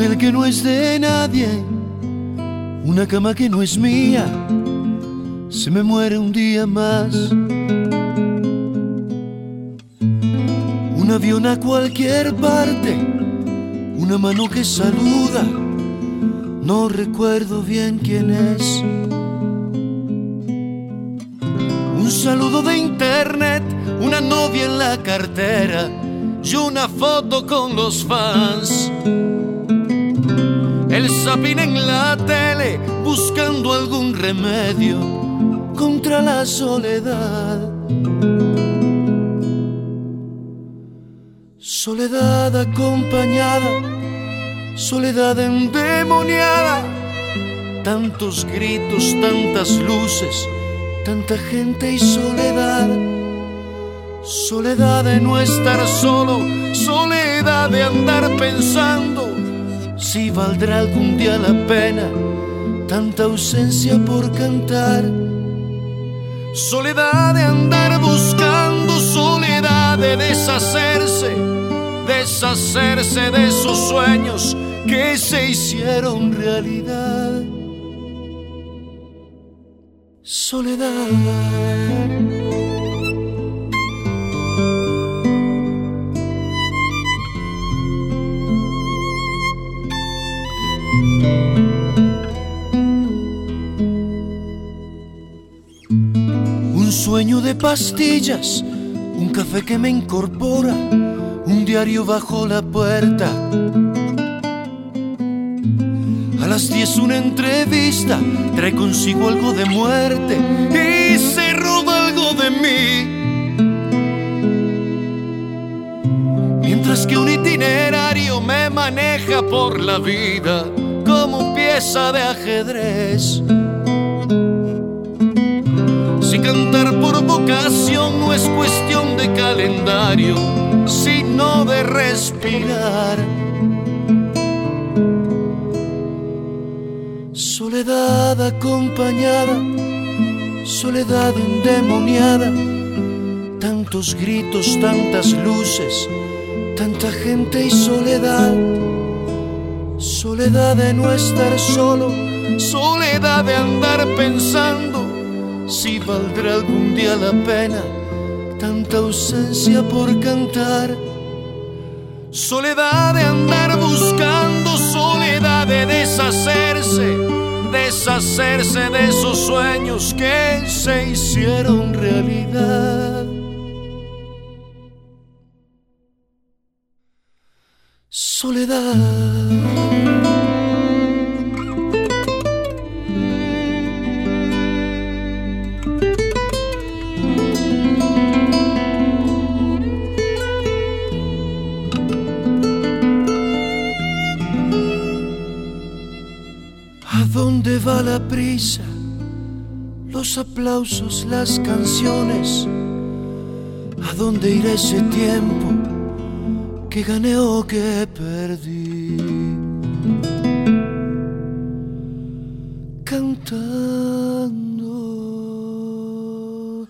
hotel que no es de nadie, una cama que no es mía, se me muere un día más. Un avión a cualquier parte, una mano que saluda, no recuerdo bien quién es. Un saludo de internet, una novia en la cartera y una foto con los fans. El zapping en la tele, buscando algún remedio contra la soledad. Soledad acompañada, soledad endemoniada. Tantos gritos, tantas luces, tanta gente y soledad. Soledad de no estar solo, soledad de andar pensando si valdrá algún día la pena tanta ausencia por cantar. Soledad de andar buscando, soledad de deshacerse de esos sueños que se hicieron realidad. Soledad. Un sueño de pastillas, un café que me incorpora, un diario bajo la puerta. A las 10 una entrevista, trae consigo algo de muerte y se roba algo de mí. Mientras que un itinerario me maneja por la vida como pieza de ajedrez. Si cantar por vocación no es cuestión de calendario, sino de respirar. Soledad acompañada, soledad endemoniada. Tantos gritos, tantas luces, tanta gente y soledad. Soledad de no estar solo, soledad de andar pensando si valdrá algún día la pena tanta ausencia por cantar. Soledad de andar buscando, soledad de deshacerse de esos sueños que se hicieron realidad. Soledad. ¿A dónde va la prisa? Los aplausos, las canciones. ¿A dónde irá ese tiempo que gané o que perdí? Cantando.